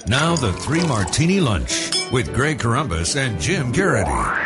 Now the Three Martini Lunch with Greg Corombos and Jim Garrity.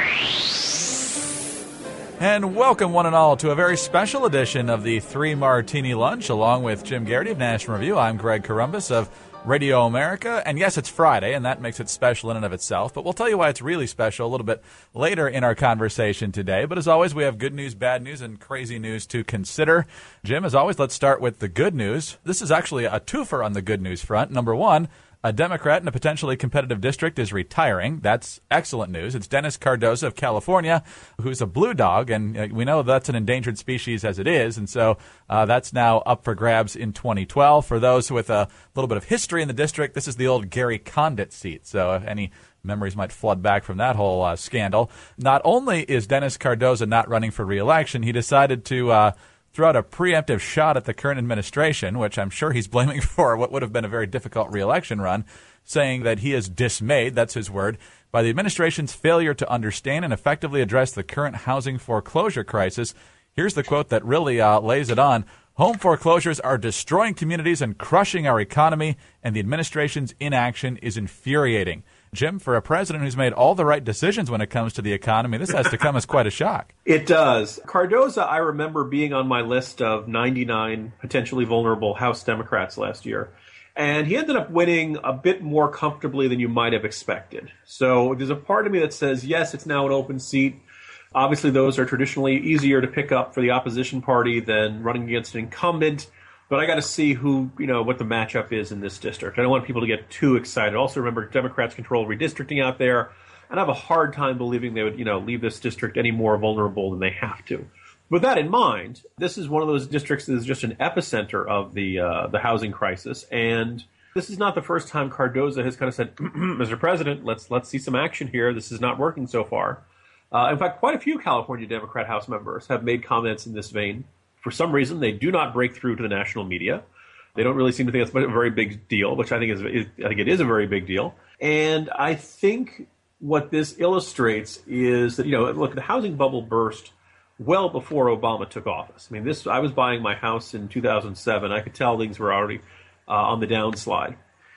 And welcome one and all to a very special edition of the Three Martini Lunch along with Jim Garrity of National Review. I'm Greg Corombos of Radio America, and yes, it's Friday, and that makes it special in and of itself, but we'll tell you why it's really special a little bit later in our conversation today. But as always, we have good news, bad news, and crazy news to consider. Jim, as always, let's start with the good news. This is actually a twofer on the good news front. Number one, a Democrat in a potentially competitive district is retiring. That's excellent news. It's Dennis Cardoza of California, who's a blue dog, and we know that's an endangered species as it is, and so that's now up for grabs in 2012. For those with a little bit of history in the district, this is the old Gary Condit seat, so if any memories might flood back from that whole scandal. Not only is Dennis Cardoza not running for re-election, he decided to throw out a preemptive shot at the current administration, which I'm sure he's blaming for what would have been a very difficult re-election run, saying that he is dismayed, that's his word, by the administration's failure to understand and effectively address the current housing foreclosure crisis. Here's the quote that really lays it on. Home foreclosures are destroying communities and crushing our economy, and the administration's inaction is infuriating. Jim, for a president who's made all the right decisions when it comes to the economy, this has to come as quite a shock. It does. Cardoza, I remember being on my list of 99 potentially vulnerable House Democrats last year. And he ended up winning a bit more comfortably than you might have expected. So there's a part of me that says, yes, it's now an open seat. Obviously, those are traditionally easier to pick up for the opposition party than running against an incumbent. But I got to see what the matchup is in this district. I don't want people to get too excited. Also, remember, Democrats control redistricting out there, and I have a hard time believing they would, leave this district any more vulnerable than they have to. With that in mind, this is one of those districts that is just an epicenter of the housing crisis, and this is not the first time Cardoza has kind of said, Mr. President, let's see some action here. This is not working so far. In fact, quite a few California Democrat House members have made comments in this vein. For some reason, they do not break through to the national media. They don't really seem to think it's a very big deal, which I think it is a very big deal. And I think what this illustrates is that, look, the housing bubble burst well before Obama took office. I mean, I was buying my house in 2007. I could tell things were already on the downslide.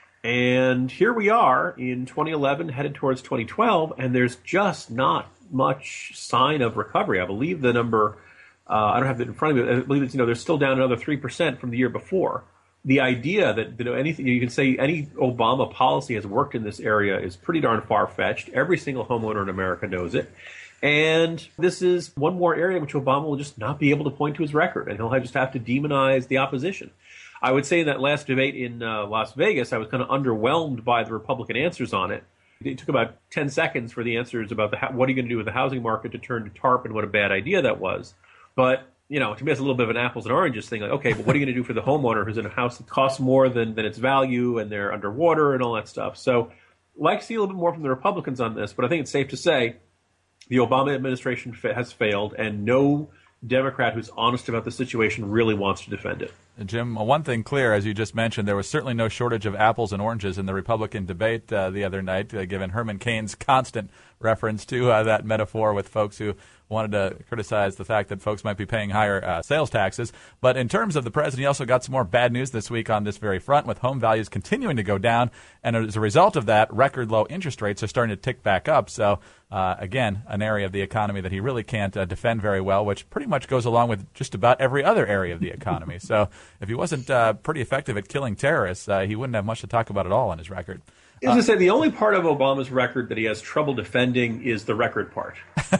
And here we are in 2011, headed towards 2012, and there's just not much sign of recovery. I believe the number... I don't have it in front of me. I believe it's, they're still down another 3% from the year before. The idea that, anything you can say any Obama policy has worked in this area is pretty darn far-fetched. Every single homeowner in America knows it. And this is one more area in which Obama will just not be able to point to his record, and he'll just have to demonize the opposition. I would say in that last debate in Las Vegas, I was kind of underwhelmed by the Republican answers on it. It took about 10 seconds for the answers about what are you going to do with the housing market to turn to TARP and what a bad idea that was. But, to me, it's a little bit of an apples and oranges thing. Like, okay, but what are you going to do for the homeowner who's in a house that costs more than its value and they're underwater and all that stuff? So I'd like to see a little bit more from the Republicans on this, but I think it's safe to say the Obama administration has failed, and no Democrat who's honest about the situation really wants to defend it. Jim, one thing clear, as you just mentioned, there was certainly no shortage of apples and oranges in the Republican debate the other night, given Herman Cain's constant reference to that metaphor with folks who wanted to criticize the fact that folks might be paying higher sales taxes. But in terms of the president, he also got some more bad news this week on this very front, with home values continuing to go down. And as a result of that, record low interest rates are starting to tick back up. So, again, an area of the economy that he really can't defend very well, which pretty much goes along with just about every other area of the economy. So if he wasn't pretty effective at killing terrorists, he wouldn't have much to talk about at all on his record. As I say, the only part of Obama's record that he has trouble defending is the record part.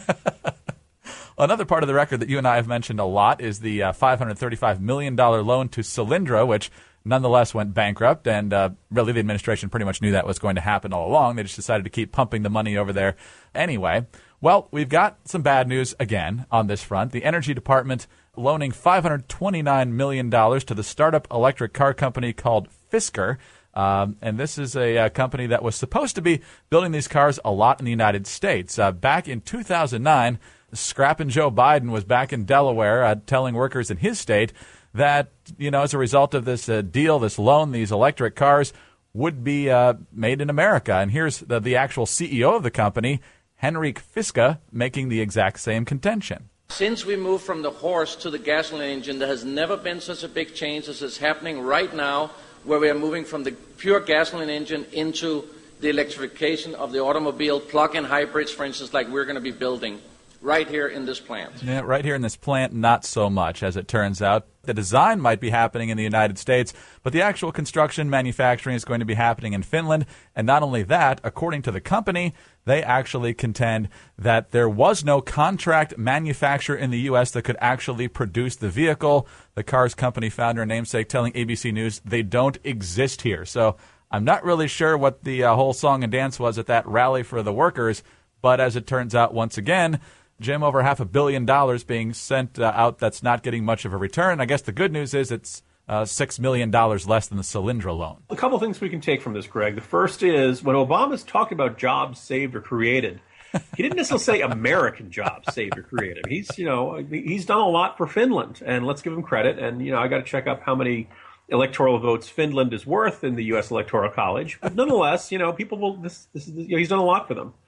Another part of the record that you and I have mentioned a lot is the $535 million loan to Solyndra, which nonetheless went bankrupt, and really the administration pretty much knew that was going to happen all along. They just decided to keep pumping the money over there anyway. Well, we've got some bad news again on this front. The Energy Department loaning $529 million to the startup electric car company called Fisker. And this is a company that was supposed to be building these cars a lot in the United States. Back in 2009, Scrappin' Joe Biden was back in Delaware telling workers in his state that, as a result of this deal, this loan, these electric cars would be made in America. And here's the actual CEO of the company, Henrik Fiske, making the exact same contention. Since we moved from the horse to the gasoline engine, there has never been such a big change as is happening right now where we are moving from the pure gasoline engine into the electrification of the automobile, plug-in hybrids, for instance, like we're going to be building right here in this plant. Yeah, right here in this plant, not so much, as it turns out. The design might be happening in the United States, but the actual construction manufacturing is going to be happening in Finland. And not only that, according to the company, they actually contend that there was no contract manufacturer in the U.S. that could actually produce the vehicle. The car's company founder and namesake telling ABC News they don't exist here. So I'm not really sure what the whole song and dance was at that rally for the workers, but as it turns out, once again, Jim, over $500 million being sent out that's not getting much of a return. I guess the good news is it's $6 million less than the Solyndra loan. A couple things we can take from this, Greg. The first is when Obama's talking about jobs saved or created, he didn't necessarily say American jobs saved or created. He's done a lot for Finland, and let's give him credit. And, I got to check up how many electoral votes Finland is worth in the U.S. Electoral College. But nonetheless, people will, he's done a lot for them.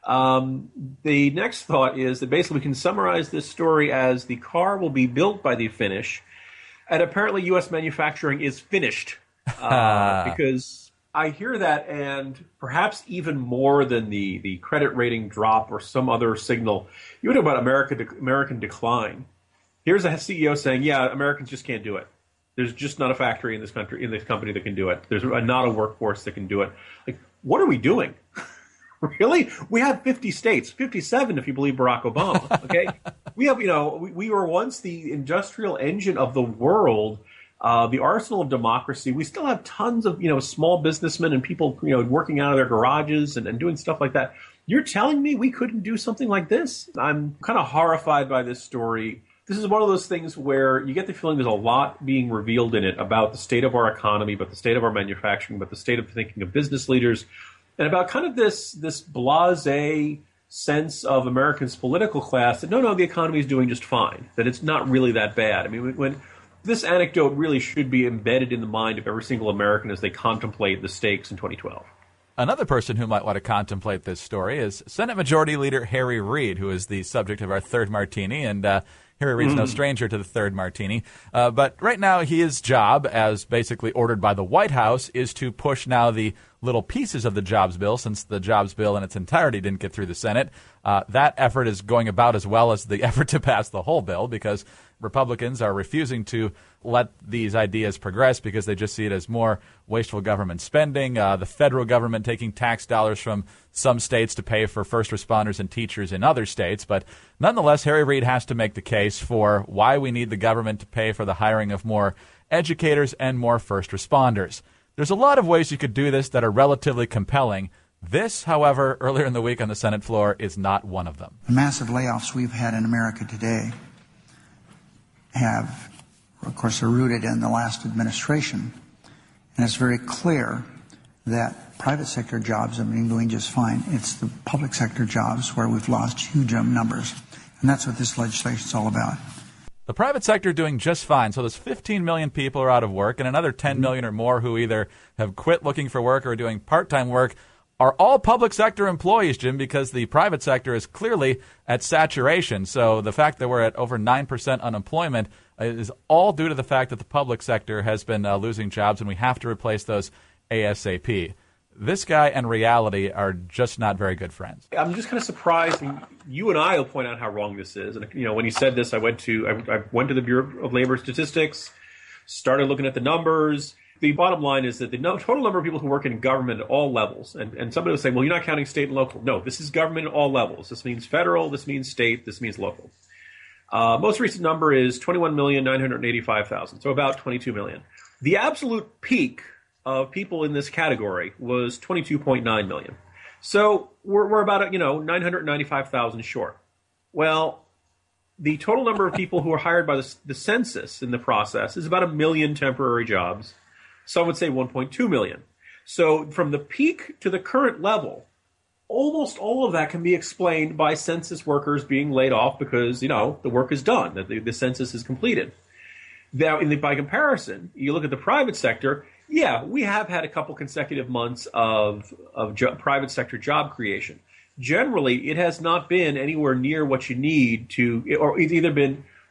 The next thought is that basically we can summarize this story as the car will be built by the Finnish, and apparently U.S. manufacturing is finished. Because I hear that, and perhaps even more than the credit rating drop or some other signal, you talk about American decline. Here's a CEO saying, yeah, Americans just can't do it. There's just not a factory in this company that can do it. There's not a workforce that can do it. Like, what are we doing? Really? We have 50 states, 57 if you believe Barack Obama, okay? We have, we were once the industrial engine of the world, the arsenal of democracy. We still have tons of, small businessmen and people, working out of their garages and doing stuff like that. You're telling me we couldn't do something like this? I'm kind of horrified by this story. This is one of those things where you get the feeling there's a lot being revealed in it about the state of our economy, about the state of our manufacturing, about the state of thinking of business leaders, and about kind of this blasé sense of Americans' political class that, no, the economy is doing just fine, that it's not really that bad. I mean, when this anecdote really should be embedded in the mind of every single American as they contemplate the stakes in 2012. Another person who might want to contemplate this story is Senate Majority Leader Harry Reid, who is the subject of our third martini, and Harry Reid's no stranger to the third martini. But right now, his job, as basically ordered by the White House, is to push now the little pieces of the jobs bill, since the jobs bill in its entirety didn't get through the Senate. That effort is going about as well as the effort to pass the whole bill, because Republicans are refusing to let these ideas progress because they just see it as more wasteful government spending, the federal government taking tax dollars from some states to pay for first responders and teachers in other states. But nonetheless, Harry Reid has to make the case for why we need the government to pay for the hiring of more educators and more first responders. There's a lot of ways you could do this that are relatively compelling. This, however, earlier in the week on the Senate floor, is not one of them. The massive layoffs we've had in America today have, of course, are rooted in the last administration. And it's very clear that private sector jobs have been doing just fine. It's the public sector jobs where we've lost huge numbers. And that's what this legislation is all about. The private sector doing just fine. So there's 15 million people are out of work, and another 10 million or more who either have quit looking for work or are doing part-time work are all public sector employees, Jim, because the private sector is clearly at saturation. So the fact that we're at over 9% unemployment is all due to the fact that the public sector has been losing jobs, and we have to replace those ASAP. This guy and reality are just not very good friends. I'm just kind of surprised. You and I will point out how wrong this is. And when he said this, I went to the Bureau of Labor Statistics, started looking at the numbers. The bottom line is that the total number of people who work in government at all levels, and somebody will say, well, you're not counting state and local. No, this is government at all levels. This means federal, this means state, this means local. Most recent number is 21,985,000, so about 22 million. The absolute peak of people in this category was 22.9 million. So we're about 995,000 short. Well, the total number of people who are hired by the census in the process is about 1 million temporary jobs. Some would say 1.2 million. So from the peak to the current level, almost all of that can be explained by census workers being laid off because, the work is done, that the census is completed. Now, by comparison, you look at the private sector, yeah, we have had a couple consecutive months of private sector job creation. Generally, it has not been anywhere near what you need to, or it's either been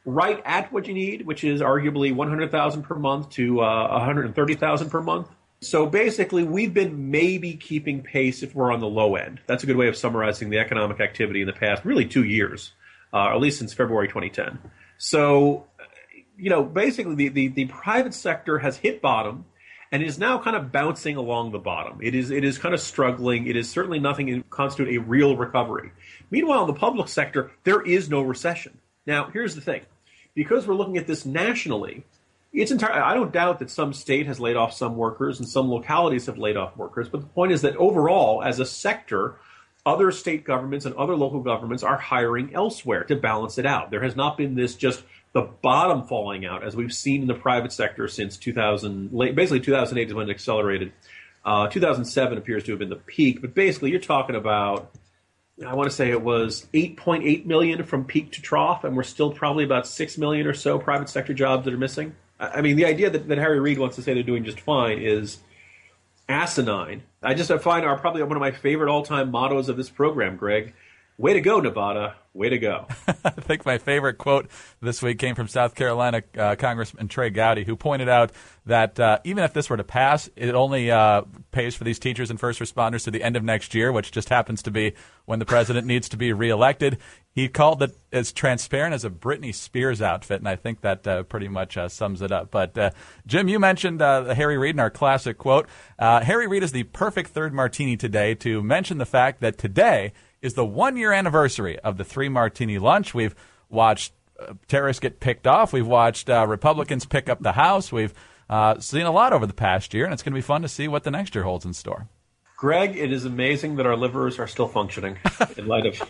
right at what you need, which is arguably $100,000 per month to $130,000 per month. So basically, we've been maybe keeping pace if we're on the low end. That's a good way of summarizing the economic activity in the past, really 2 years, at least since February 2010. So, basically the private sector has hit bottom and is now kind of bouncing along the bottom. It is kind of struggling. It is certainly nothing to constitute a real recovery. Meanwhile, in the public sector, there is no recession. Now, here's the thing. Because we're looking at this nationally, it's entirely, I don't doubt that some state has laid off some workers and some localities have laid off workers. But the point is that overall, as a sector, other state governments and other local governments are hiring elsewhere to balance it out. There has not been this just the bottom falling out, as we've seen in the private sector since 2000. Basically, 2008 is when it accelerated. 2007 appears to have been the peak. But basically, you're talking about, I want to say it was 8.8 million from peak to trough, and we're still probably about 6 million or so private sector jobs that are missing. I mean, the idea that Harry Reid wants to say they're doing just fine is asinine. I find are probably one of my favorite all-time mottos of this program, Greg. Way to go, Nevada. Way to go. I think my favorite quote this week came from South Carolina Congressman Trey Gowdy, who pointed out that even if this were to pass, it only pays for these teachers and first responders to the end of next year, which just happens to be when the president needs to be reelected. He called it as transparent as a Britney Spears outfit, and I think that pretty much sums it up. But, Jim, you mentioned Harry Reid in our classic quote. Harry Reid is the perfect third martini today to mention the fact that today is the 1-year anniversary of the 3 Martini Lunch. We've watched terrorists get picked off. We've watched Republicans pick up the House. We've seen a lot over the past year, and it's going to be fun to see what the next year holds in store. Greg, it is amazing that our livers are still functioning in light of...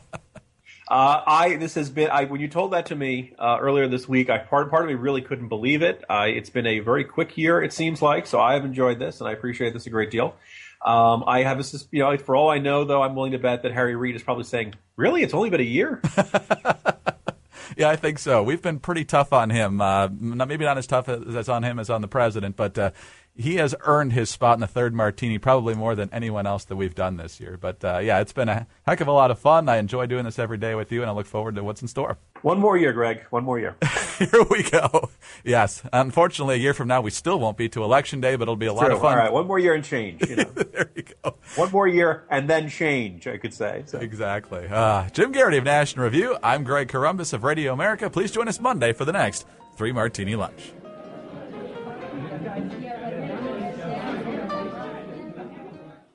when you told that to me earlier this week, part of me really couldn't believe it. It's been a very quick year, it seems like, so I have enjoyed this, and I appreciate this a great deal. I have for all I know, though, I'm willing to bet that Harry Reid is probably saying, really? It's only been a year? Yeah, I think so. We've been pretty tough on him. Maybe not as tough as on him as on the president, but he has earned his spot in the third martini probably more than anyone else that we've done this year. But, yeah, it's been a heck of a lot of fun. I enjoy doing this every day with you, and I look forward to what's in store. One more year, Greg. One more year. Here we go. Yes. Unfortunately, a year from now, we still won't be to Election Day, but it'll be a lot of fun. All right. One more year and change. There you go. One more year and then change, I could say. So. Exactly. Jim Garrity of National Review. I'm Greg Corombos of Radio America. Please join us Monday for the next 3 Martini Lunch.